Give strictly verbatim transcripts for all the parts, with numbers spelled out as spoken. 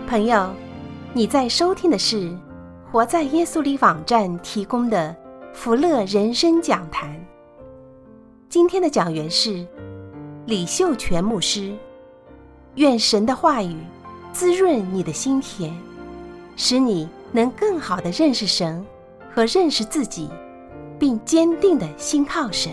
朋友，你在收听的是活在耶稣里网站提供的福乐人生讲坛。今天的讲员是李秀全牧师。愿神的话语滋润你的心田，使你能更好地认识神和认识自己，并坚定地信靠神。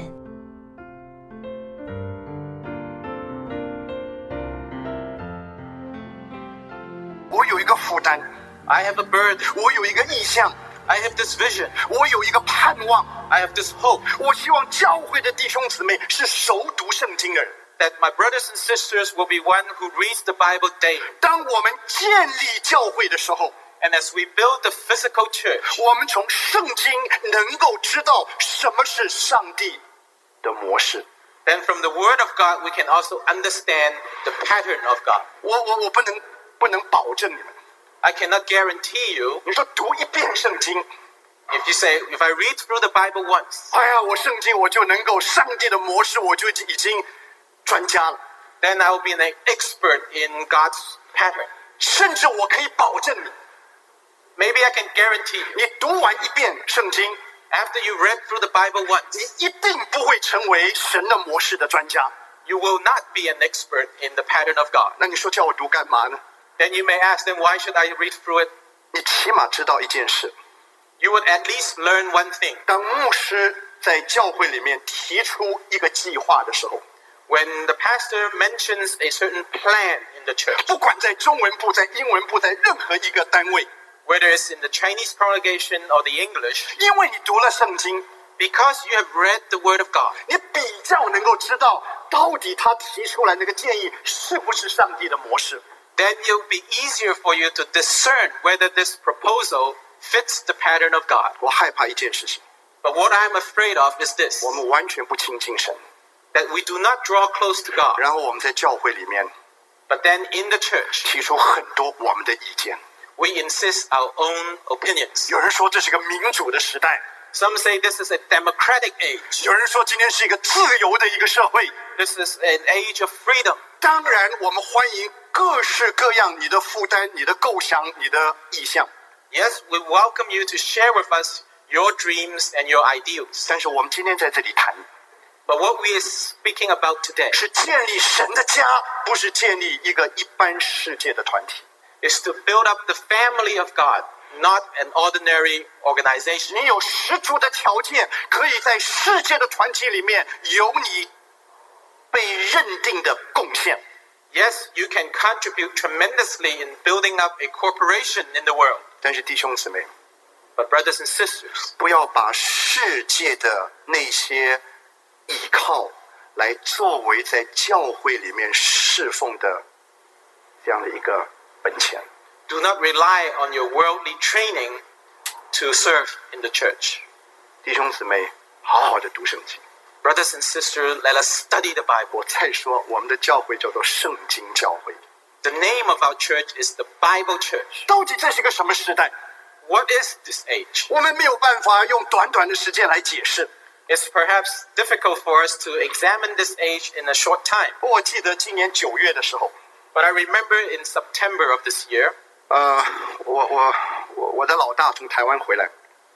我有一个负担 I have a burden. 我有一个意向 I have this vision. 我有一个盼望 I have this hope 我希望教会的弟兄姊妹是熟读圣经的人。 that my brothers and sisters will be one who reads the Bible daily. 当我们建立教会的时候， And as we build the physical church, 我们从圣经能够知道什么是上帝的模式。 then from the Word of God, we can also understand the pattern of God. 我我我不能不能保证你们， I cannot guarantee you, 你说读一遍圣经， if you say, if I read through the Bible once, 哎呀，我圣经我就能够上帝的模式，我就已经专家了， then I will be an expert in God's pattern. 甚至我可以保证你， Maybe I can guarantee you, 你读完一遍圣经， after you read through the Bible 你 once, 一定不会成为神的模式的专家。 you will not be an expert in the pattern of God. 那你说叫我读干嘛呢？ Then you may ask, then why should I read through it? 你起码知道一件事， You would at least learn one thing. 当牧师在教会里面提出一个计划的时候， When the pastor mentions a certain plan in the church, 不管在中文部、在英文部、在任何一个单位， whether it's in the Chinese congregation or the English, 因为你读了圣经， because you have read the Word of God, 你比较能够知道到底他提出来那个建议是不是上帝的模式。 then it will be easier for you to discern whether this proposal fits the pattern of God. 我害怕一件事情， But what I'm afraid of is this, 我们完全不亲近神， that we do not draw close to God, 然后我们在教会里面 but then in the church, 提出很多我们的意见。 we insist our own opinions. 有人说这是个民主的时代， Some say this is a democratic age. 有人说今天是一个自由的一个社会。 This is an age of freedom. 当然，我们欢迎各式各样你的负担、你的构想、你的意向。 Yes, we welcome you to share with us your dreams and your ideals. 但是我们今天在这里谈， But what we are speaking about today 是建立神的家，不是建立一个一般世界的团体。 is to build up the family of God, not an ordinary organization. 你有十足的条件，可以在世界的团体里面有你被认定的贡献。 Yes, you can contribute tremendously in building up a corporation in the world. 但是弟兄姊妹， But brothers and sisters, 不要把世界的那些依靠来作为在教会里面侍奉的这样的一个本钱。 do not rely on your worldly training to serve in the church. 弟兄姊妹，好好的读圣经。 Brothers and sisters, let us study the Bible. 我再说，我们的教会叫做圣经教会。 The name of our church is the Bible Church. 到底这是个什么时代？ What is this age? 我们没有办法用短短的时间来解释。 It's perhaps difficult for us to examine this age in a short time. 我记得今年九月的时候， But I remember in September of this year, 呃，我我我我的老大从台湾回来，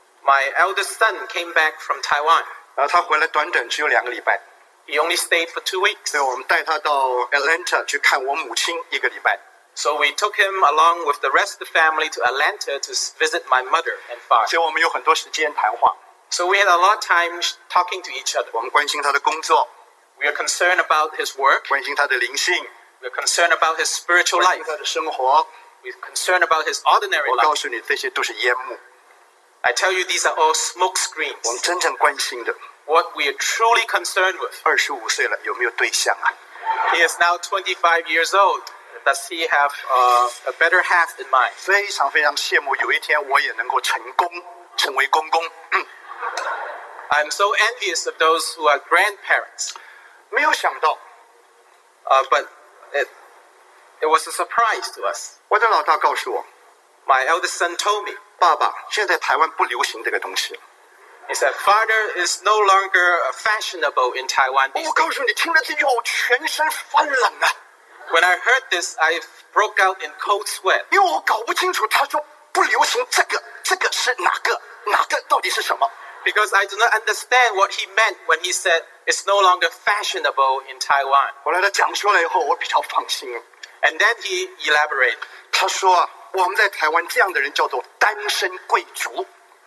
my eldest son came back from Taiwan. 呃，他回来短短只有两个礼拜， He only stayed for two weeks. 所以我们带他到 Atlanta 去看我母亲一个礼拜。 So we took him along with the rest of the family to Atlanta to visit my mother and father. 所以我们有很多时间谈话， So we had a lot of time talking to each other. 我们关心他的工作， We are concerned about his work. 关心他的灵性， We are concerned about his spiritual 关心 life. 他的生活。 We are concerned about his ordinary 我告 life. 诉你，这些都是烟幕。 I tell you, these are all smoke 我们 screens. 真正关心的， What we are truly concerned with. 二十五岁了，有没有对象啊？ He is now twenty-five years old. Does he have uh, a better half in mind? 非常非常羡慕，有一天我也能够成功，成为公公。嗯， I'm so envious of those who are grandparents. 没有想到， Uh, but it, it was a surprise to us. 我的老大告诉我， My eldest son told me, 爸爸，现在台湾不流行这个东西。 he said, Father is no longer fashionable in Taiwan these 我告 days. 诉你，听了这句话，我全身发冷啊！ When I heard this, I broke out in cold sweat 因为我搞不清楚他说不流行这个，这个是哪个，哪个到底是什么？ because I do not understand what he meant when he said it's no longer fashionable in Taiwan. 后来他讲出来以后，我比较放心。 And then he elaborated. 他说啊，我们在台湾这样的人叫做单身贵族。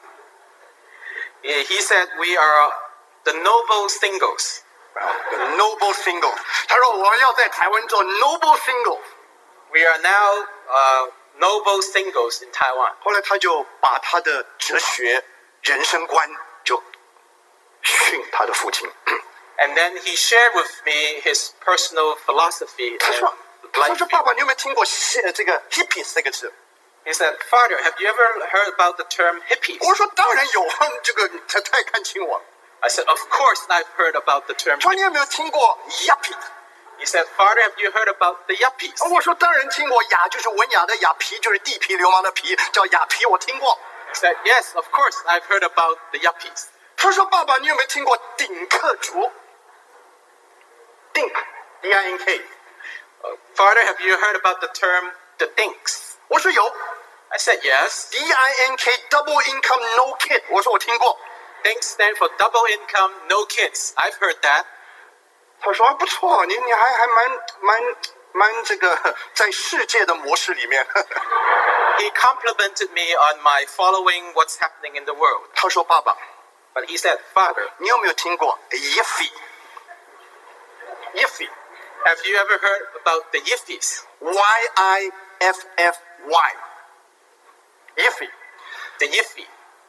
He said we are the noble singles. The noble single， 他说我们要在台湾做 noble single。 We are now uh, noble singles in Taiwan. 后来他就把他的哲学、人生观就训他的父亲。 And then he shared with me his personal philosophy 他 and 说：“他 life. 说爸爸，你有没有听过呃这个 hippies 这个字？” He said, Father, have you ever heard about the term hippies? 我说：“当然有啊，这个你太太看清我。” I said, of course I've heard about the term 说你有没有听过 yuppie？ He said, Father, have you heard about the yuppies? 我说：“当然听过，雅就是文雅的雅，皮就是地痞流氓的皮，叫雅皮，我听过。” He said, yes, of course I've heard about the yuppies. 他说：“爸爸，你有没有听过顶客族？” Dink, D I N K。 Uh, Father, have you heard about the term the dinks? 我说有 I said, yes. ，D I N K double income no kid。我说我听过。 Dinks stand for double income, no kids. I've heard that. 他说、啊、不错，你你还还蛮蛮蛮这个在世界的模式里面。 He complimented me on my following what's happening in the world. 他说爸爸， But he said, Father, 你有没有听过 yiffy yiffy have you ever heard about the yippies? Y I F F Y yiffy The yippie.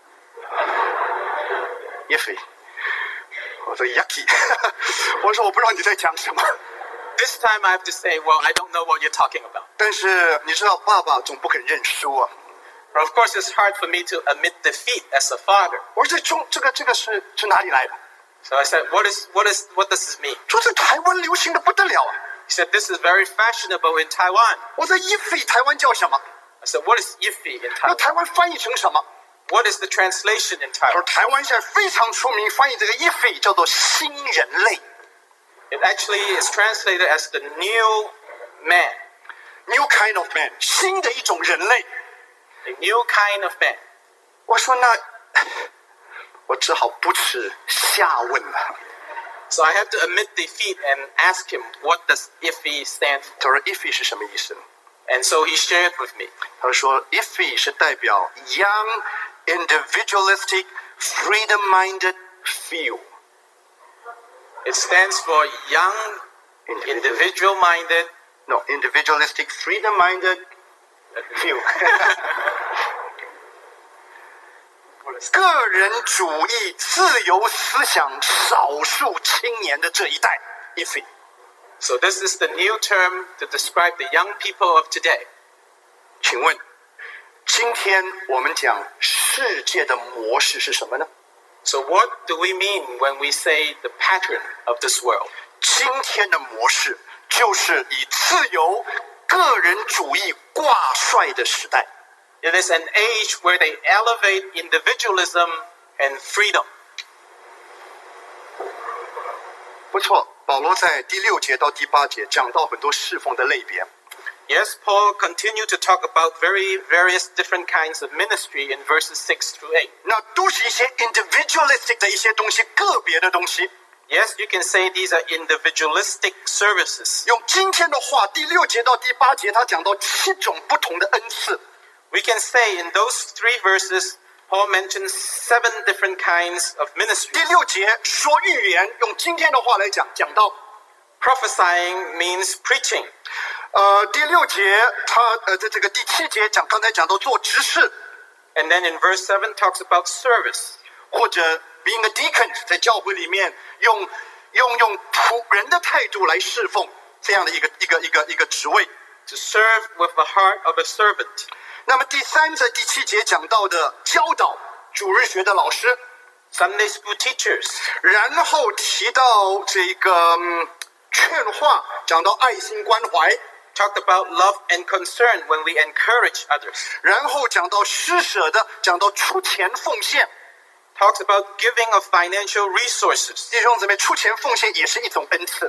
yiffy 我说 yucky 我说我不知道你在讲什么。 This time I have to say, well, I don't know what you're talking about. 但是你知道爸爸总不肯认输啊。 But of course, it's hard for me to admit defeat as a father. 我说这中这个这个是是哪里来的？ So I said, what is what is what does this mean? 说在台湾流行的不得了啊！ He said, this is very fashionable in Taiwan. 我说 yiffy 台湾叫什么？ I said, what is yiffy in 那 Taiwan? 台湾翻译成什么？ What is the translation in 他说 Taiwan? 台湾现在非常出名，翻译这个 yiffy 叫做新人类 It actually is translated as the new man, ，new kind of man， 新的一种人类。 a new kind of man. 我说那我只好不耻下问了。 So I had to admit defeat and ask him, what does iffy stand for? 他说 yiffy 是什么意思呢？ And so he shared with me. 他说 yiffy 是代表 young individualistic freedom-minded feel。 It stands for young, individual-minded, No, individualistic, freedom-minded few. 个人主义、自由思想、少数青年的这一代 ，iffy。 So this is the new term to describe the young people of today. 请问，今天我们讲世界的模式是什么呢？ So what do we mean when we say the pattern of this world? 今天的模式就是以自由、个人主义挂帅的时代。 It is an age where they elevate individualism and freedom. 不错，保罗在第六节到第八节讲到很多侍奉的类别。 Yes, Paul continued to talk about very various different kinds of ministry in verses six through eight. 那都是一些 individualistic 的一些东西，个别的东西。 Yes, you can say these are individualistic services. 用今天的话，第六节到第八节，他讲到七种不同的恩赐。 We can say in those three verses, Paul mentions seven different kinds of 第 ministry. 六节说预言，用今天的话来讲，讲到 Prophesying means preaching. 呃第六节，他呃在这个第七节讲，刚才讲到做执事， And then in verse seven talks about service. 或者 being a deacon， 在教会里面用用用仆人的态度来侍奉这样的一个一个一个一个职位。 To serve with the heart of a servant. 那么第三在第七节讲到的教导主日学的老师， Sunday school teachers. 然后提到这个、嗯、劝话，讲到爱心关怀， Talked about love and concern when we encourage others. 然后讲到施舍的，讲到出钱奉献。 Talks about giving of financial resources. 弟兄姊妹，出钱奉献也是一种恩赐。 The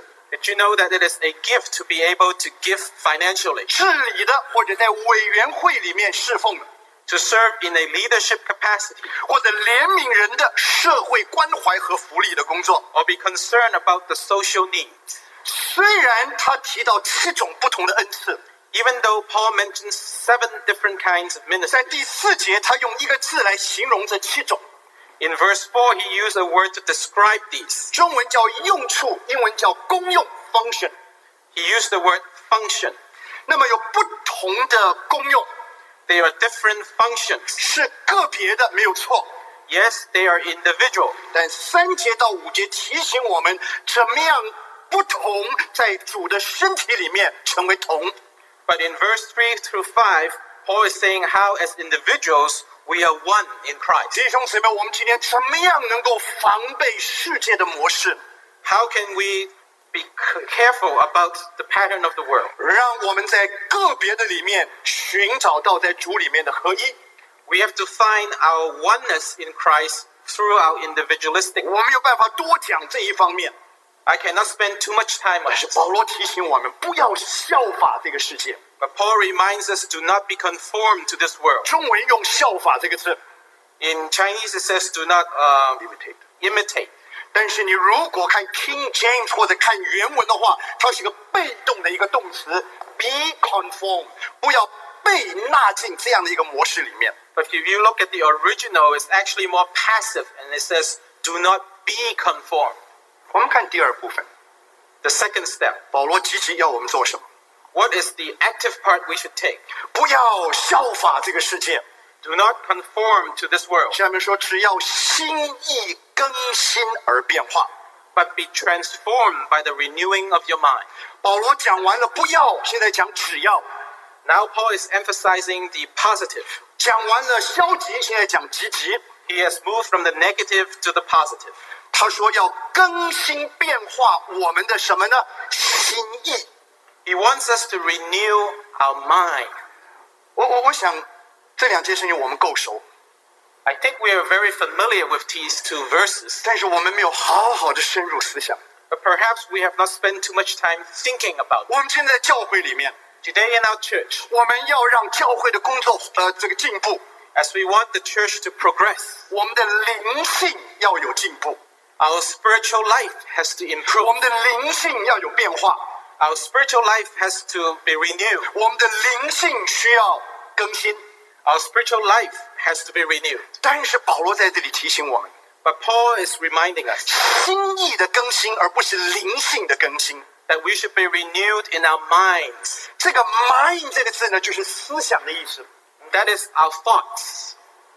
Did you know that it is a gift to be able to give financially, 治理的或者在委员会里面侍奉的， to serve in a leadership capacity, 或者怜悯人的社会关怀和福利的工作？ or be concerned about the social needs? 虽然他提到七种不同的恩赐， Even though Paul mentions seven different kinds of 在 ministry, 第四节他用一个字来形容这七种， in verse four he used a word to describe these. 中文叫用处，英文叫功用 function。 He used the word function. 那么有不同的功用， They are different functions. 是个别的没有错， Yes, they are individual. 但三节到五节提醒我们怎么样不同在主的身体里面成为同。 But in verse three through five, Paul is saying how as individuals we are one in Christ. 弟兄姊妹，我们今天怎么样能够防备世界的模式， How can we be c- careful about the pattern of the world? 让我们在个别的里面寻找到在主里面的合一？ We have to find our oneness in Christ through our individualistic. 我没有办法多讲这一方面， I cannot spend too much time on 但是 this. 保罗提醒我们不要效法这个世界。 But Paul reminds us to not be conformed to this world. 中文用效法这个字 In Chinese it says do not uh, imitate， imitate. 但是你如果看 King James 或者看原文的话，它是一个被动的一个动词 ，be conform， 不要被纳进这样的一个模式里面。 But if you look at the original, it's actually more passive and it says do not be conformed. 我们看第二部分， The second step. 保罗积极要我们做什么？ What is the active part we should take? 不要效法这个世界。 Do not conform to this world, 下面说，只要心意更新而变化。 but be transformed by the renewing of your mind. 保罗讲完了不要，现在讲只要； Now Paul is emphasizing the positive. 讲完了消极，现在讲积极。 He has moved from the negative to the positive. 他说要更新变化我们的什么呢？心意。 He wants us to renew our mind. 我我我想这两件事情我们够熟， I think we are very familiar with these two verses, 但是我们没有好好的深入思想。 but perhaps we have not spent too much time thinking about 我们现在在教会里面， it. Today in our church, 我们要让教会的工作呃这个进步， as we want the church to progress, 我们的灵性要有进步， our spiritual life has to 我 improve. 们的灵性要有变化， Our spiritual life has to be renewed. 我们的灵性需要更新。 Our spiritual life has to be renewed. 但是保罗在这里提醒我们， But Paul is reminding us 心意的更新，而不是灵性的更新。 that we should be renewed in our minds. 这个 mind 这个字呢，就是思想的意思。 That is our thoughts.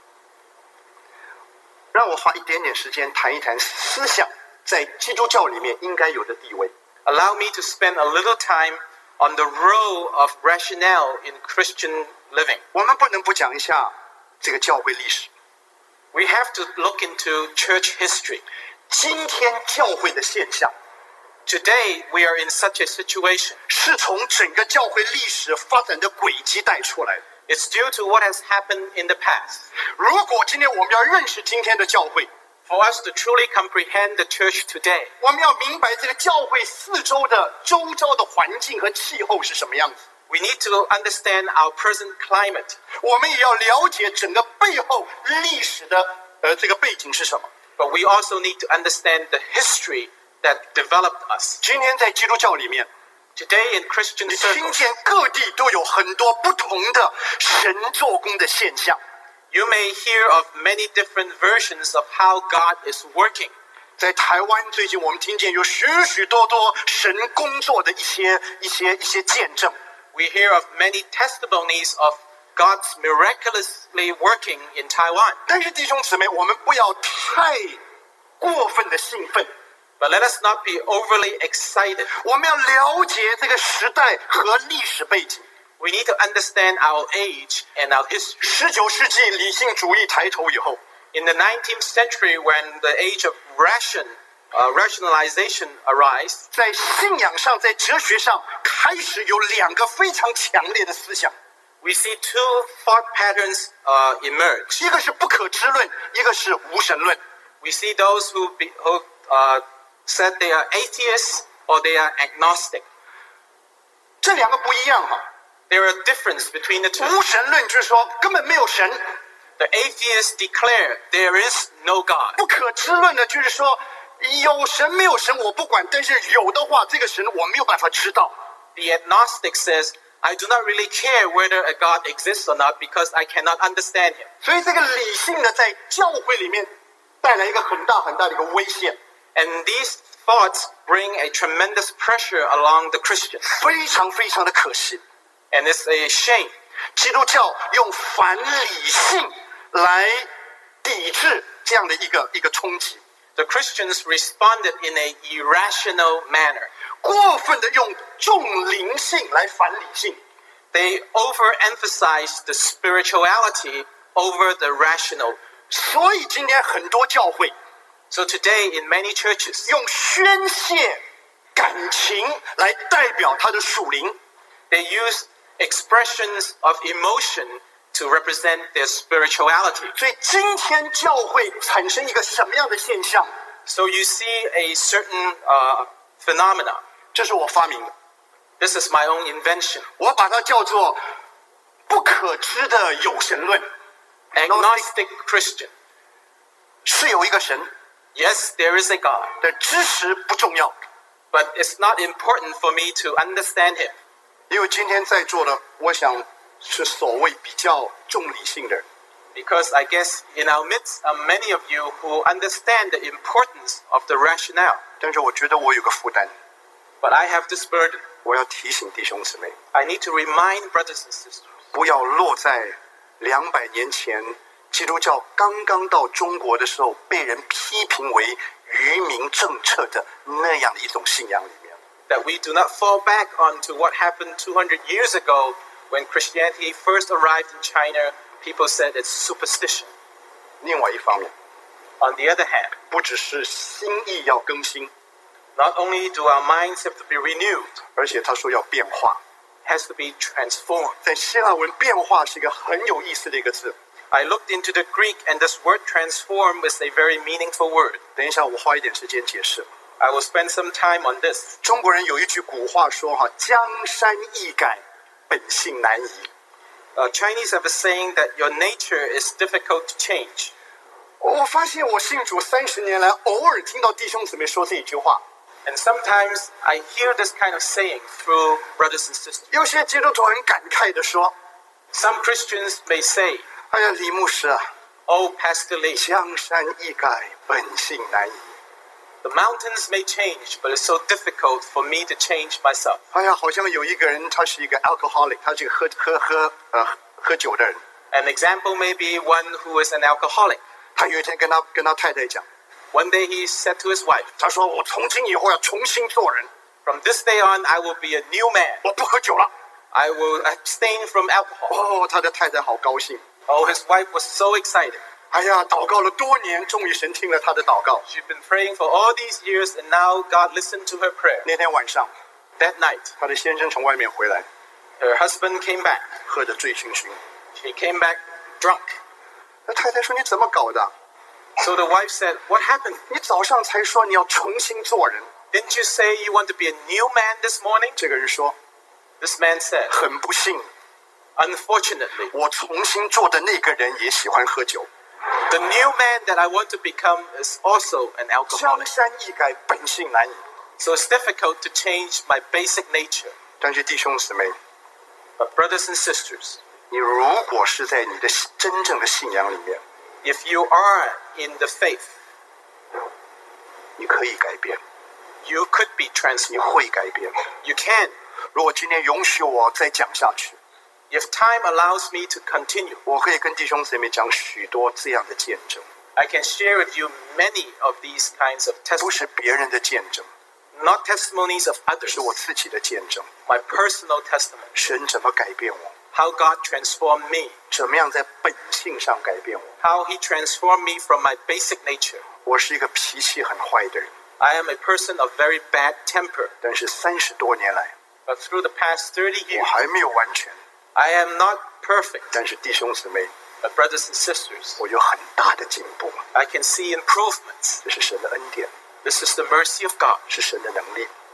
让我花一点点时间谈一谈思想在基督教里面应该有的地位。 Allow me to spend a little time on the role of rationale in Christian living. 我们不能不讲一下这个教会历史。 We have to look into church history. 今天教会的现象 Today, we are in such a situation. 是从整个教会历史发展的轨迹带出来的。 It's due to what has happened in the past. 如果今天我们要认识今天的教会， For us to truly comprehend the church today, 我们要明白这个教会四周的周遭的环境和气候是什么样子。 we need to understand our present climate. 我们也要了解整个背后历史的呃这个背景是什么。 But we also need to understand the history that developed us. 今天在基督教里面， Today in Christian 你听 circles, 见各地都有很多不同的神做工的现象。 you may hear of many different versions of how God is working. 在台湾最近我们听见有许许多多神工作的一些一些一些见证。 We hear of many testimonies of God's miraculously working in Taiwan. 但是弟兄姊妹，我们不要太过分的兴奋， But let us not be overly excited. 我们要了解这个时代和历史背景。 We need to understand our age and our history. 十九世纪理性主义抬头以后， In the nineteenth century, when the age of ration, uh, rationalization arose, 在信仰上，在哲学上，开始有两个非常强烈的思想， we see two thought patterns uh, emerge. 一个是不可知论，一个是无神论。 We see those who, be, who uh, said they are atheists or they are agnostic. 这两个不一样哈。 There are differences between the two. 无神论就是说根本没有神。 The atheists declare there is no God. 不可知论的就是说有神没有神我不管，但是有的话，这个神我没有办法知道。 The agnostic says, I do not really care whether a God exists or not because I cannot understand him. 所以这个理性的在教会里面带来一个很大很大的一个危险。 And these thoughts bring a tremendous pressure along the Christians. 非常非常的可惜。 And it's a shame. 基督教用反理性来抵制这样的一个一个冲击。 The Christians responded in an irrational manner. 过分的用重灵性来反理性。 They overemphasized the spirituality over the rational. 所以今天很多教会 So today in many churches, 用宣泄感情来代表他的属灵。 they use expressions of emotion to represent their spirituality. 所以今天教会产生一个什么样的现象？ So you see a certain uh, phenomena. 这是我发明的， This is my own invention. 我把它叫做不可知的有神论。 Agnostic Christian. 是有一个神， Yes, there is a God, 的知识不重要， but it's not important for me to understand him. 因为今天在座的，我想是所谓比较重理性的人。 Because I guess in our midst are many of you who understand the importance of the rationale. 但是我觉得我有个负担， But I have this burden. 我要提醒弟兄姊妹， I need to remind brothers and sisters. 不要落在两百年前基督教刚刚到中国的时候被人批评为愚民政策的那样的一种信仰里面。 That we do not fall back onto what happened two hundred years ago when Christianity first arrived in China. People said it's superstition. 另外一方面， On the other hand, 不只是心意要更新， not only do our minds have to be renewed, 而且他说要变化。 it has to be transformed. 在希腊文，变化是一个很有意思的一个字。 I looked into the Greek, and this word transform is a very meaningful word. 等一下，我花一点时间解释。 I will spend some time on this. 中国人有一句古话说：“哈，江山易改，本性难移。” Uh, Chinese have a saying that your nature is difficult to change. 我发现我信主三十年来，偶尔听到弟兄姊妹说这一句话。 And sometimes I hear this kind of saying through brothers and sisters. 有些基督徒很感慨地说 Some Christians may say, 哎呀，李牧师啊， Oh, Pastor Lee, 江山易改，本性难移。 the mountains may change, but it's so difficult for me to change myself. 哎呀，好像有一个人，他是一个 alcoholic， 他是一个喝喝喝呃喝酒的人。 An example may be one who is an alcoholic. 他有一天跟他跟他太太讲， One day he said to his wife, 他说我从今以后要重新做人， From this day on, I will be a new man. 我不喝酒了。 I will abstain from alcohol. 哦，他的太太好高兴。 Oh, his wife was so excited. 哎呀，祷告了多年，终于神听了他的祷告。 She'd been praying for all these years, and now God listened to her prayer. 那天晚上， That night, 他的先生从外面回来， her husband came back. 喝得醉醺醺。 He came back drunk. 那太太说：“你怎么搞的？ So the wife said, What happened? 你早上才说你要重新做人。” Didn't you say you want to be a new man this morning? 这个人说 This man said, 很不幸， Unfortunately, 我重新做的那个人也喜欢喝酒。 the new man that I want to become is also an 江 alcoholic. 山易改，本性难移。 So it's difficult to change my basic nature. 但是弟兄姊妹， But brothers and sisters, 你如果是在你的真正的信仰里面， if you are in the faith, 你可以改变， you could be 你 transformed. 会改变。 You can. 如果今天允许我再讲下去， If time allows me to continue, 我可以跟弟兄姊妹讲许多这样的见证， I can share with you many of these kinds of 不是 testimonies. 别人的见证， Not testimonies of others, 是我自己的见证。 my personal testimony. 神怎么改变我？ How God transformed me. 怎么样在本性上改变我？ How He transformed me from my basic nature. 我是一个脾气很坏的人， I am a person of very bad temper. 但是三十多年来， But through the past thirty 我 years, 还没有完全。 I am not perfect. 但是弟兄姊妹， But brothers and sisters, 我有很大的进步， I can see improvements. 这是神的恩典， This is the mercy of God. 是神的能力。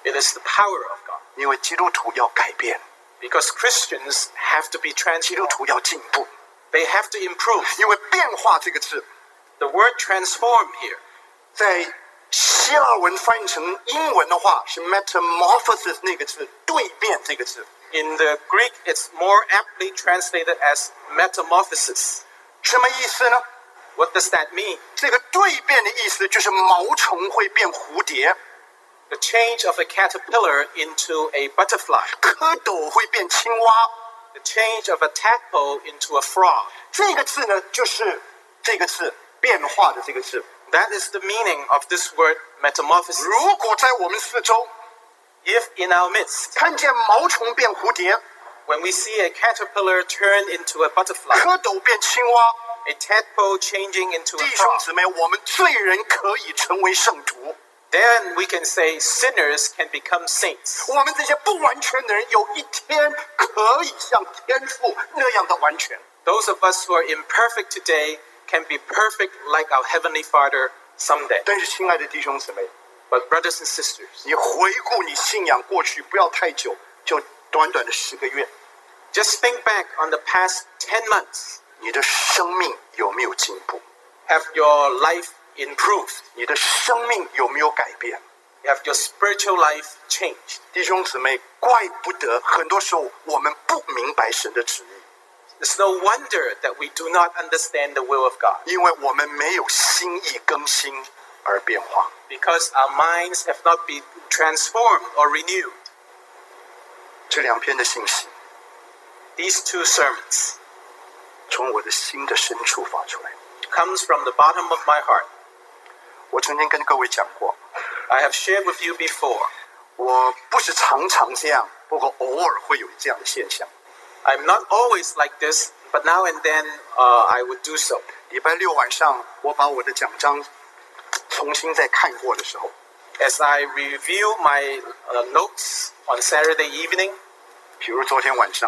It is the power of God. 因为基督徒要改变， Because Christians have to be 基督 transformed. 徒要进步。 They have to improve. 因为变化这个字， The word transform here, 在希腊文翻译成英文的话是 metamorphosis 那个字，蜕变这个字。 in the Greek, it's more aptly translated as metamorphosis. 什么意思呢？ What does that mean? 这个蜕变的意思就是毛虫会变蝴蝶， The change of a caterpillar into a butterfly. 蝌蚪会变青蛙。 The change of a tadpole into a frog. 这个字呢，就是这个字变化的这个字。 That is the meaning of this word metamorphosis. 如果在我们四周 If in our midst, 看见毛虫变蝴蝶， when we see a caterpillar turn into a butterfly, 蝌蚪变青蛙， a tadpole changing into a 弟兄 frog, 姊妹，我们罪人可以成为圣徒。 then we can say sinners can become saints. 我们这些不完全的人，有一天可以像天父那样的完全。 Those of us who are imperfect today can be perfect like our Heavenly Father someday. 但是，亲爱的弟兄姊妹， But brothers and sisters, 你回顾你信仰过去，不要太久，就短短的十个月， just think back on the past ten months. 你的生命有没有进步？ Have your life improved? 你的生命有没有改变？ Have your spiritual life changed? 弟兄姊妹，怪不得很多时候我们不明白神的旨意， It's no wonder that we do not understand the will of God, 因为我们没有心意更新而变化。 because our minds have not been transformed or renewed. 这两篇的信息 These two sermons 从我的心的深处发出来。 comes from the bottom of my heart. 我曾经跟各位讲过， I have shared with you before. 我不是常常这样，不过偶尔会有这样的现象。 I'm not always like this, but now and then uh, I would do so. 礼拜六晚上，我把我的奖章重新再看过的时候， As I review my uh, notes on Saturday evening, 比如昨天晚上，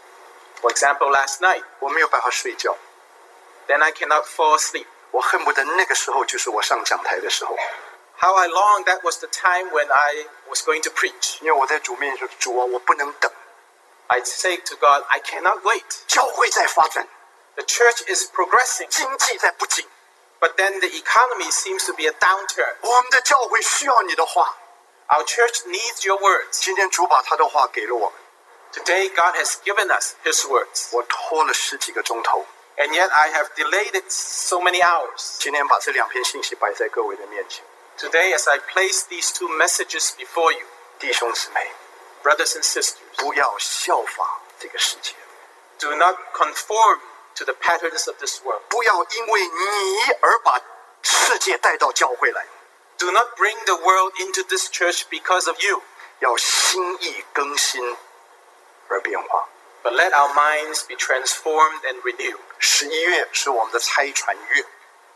for example, last night, 我没有办法睡觉， then I cannot fall asleep. 我恨不得那个时候就是我上讲台的时候， How I long that was the time when I was going to preach. 因为我在主面前说：“主啊，我不能等， I'd say to God, I cannot wait. 教会在发展， The church is progressing, 经济在不景， but then the economy seems to be a downturn. 我们的教会需要你的话。 Our church needs your words. 今天主把他的话给了我们， Today, God has given us His words, 我拖了十几个钟头， and yet I have delayed it so many hours. 今天把这两篇信息摆在各位的面前， Today, as I place these two messages before you, 弟兄姊妹， brothers and sisters, 不要效法这个世界， do not conform to the patterns of this world. 不要因为你而把世界带到教会来， Do not bring the world into this church because of you, 要心意更新而变化。 but let our minds be transformed and renewed. 十一月是我们的差传月，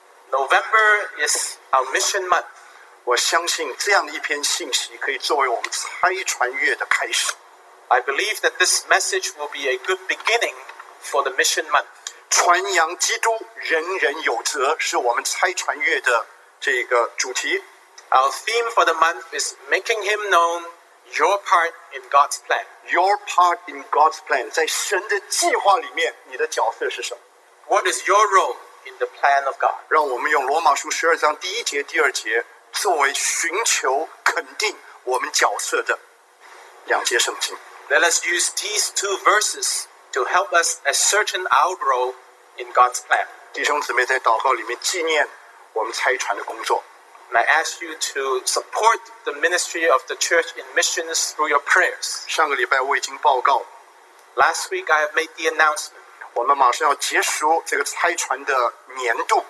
November is our mission month. 我相信这样的一篇信息可以作为我们差传月的开始。 I believe that this message will be a good beginning for the mission month. 传扬基督，人人有责，是我们差传月的这个主题。 Our theme for the month is making Him known, your part in God's plan. Your part in God's plan， 在神的计划里面，你的角色是什么？ What is your role in the plan of God? 让我们用罗马书十二章第一节、第二节作为寻求肯定我们角色的两节圣经。 Let us use these two verses to help us ascertain our role in God's plan. 弟兄姊妹在祷告里面纪念我们差传的工作。 And I ask you to support the ministry of the church in missions through your prayers. 上个礼拜我已经报告， Last week I have made the announcement. 我们马上要结束这个差传的年度。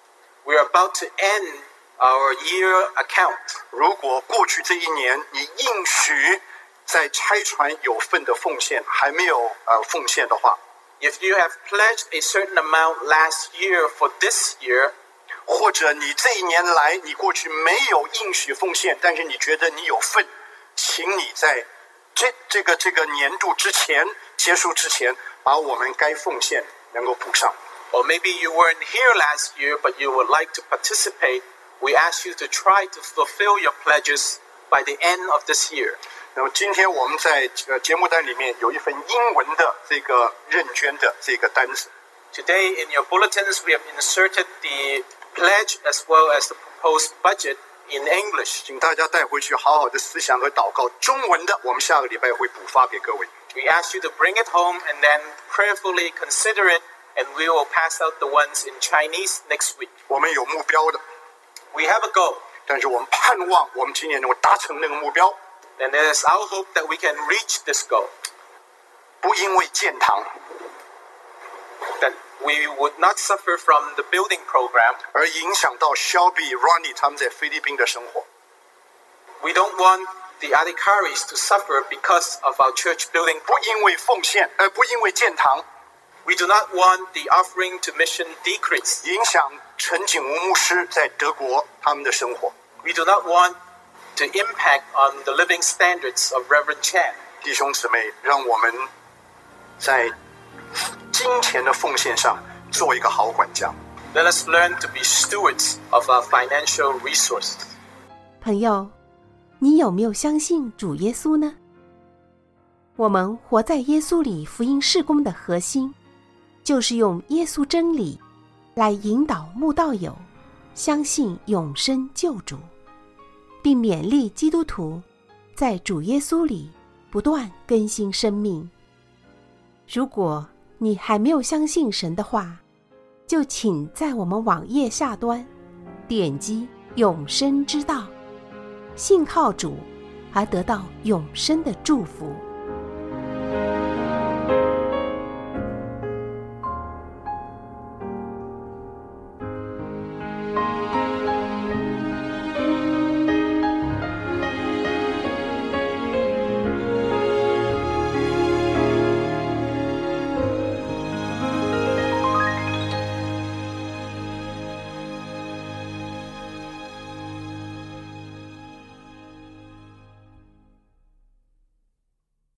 We are about to end our year account. 如果过去这一年你应许在差传有份的奉献还没有呃奉献的话， If you have pledged a certain amount last year for this year, 或者你这一年来你过去没有应许奉献，但是你觉得你有份，请你在这这个这个年度之前结束之前，把我们该奉献能够补上。 or maybe you weren't here last year but you would like to participate, we ask you to try to fulfill your pledges by the end of this year. 那么今天我们在呃节目单里面有一份英文的这个认捐的这个单子。 Today in your bulletins we have inserted the pledge as well as the proposed budget in English. 请大家带回去好好的思想和祷告。中文的我们下个礼拜会补发给各位。 We ask you to bring it home and then prayerfully consider it, and we will pass out the ones in Chinese next week. 我们有目标的， We have a goal, 但是我们盼望我们今年能够达成那个目标， and it is our hope that we can reach this goal, 不因为建堂 that we would not suffer from the building program. 而影响到 Shelby、Ronnie 他们在菲律宾的生活。 We don't want the Adhikaris to suffer because of our church building 不因为奉献，呃，不因为建堂 We do not want the offering to mission decrease. 影响陈景吴牧师在德国他们的生活。 We do not want to impact on the living standards of Reverend Chan. 弟兄姊妹，让我们在金钱的奉献上做一个好管家。 Let us learn to be stewards of our financial resources. 朋友，你有没有相信主耶稣呢？我们活在耶稣里福音事工的核心，就是用耶稣真理来引导慕道友相信永生救主，并勉励基督徒在主耶稣里不断更新生命。如果你还没有相信神的话，就请在我们网页下端点击永生之道，信靠主而得到永生的祝福。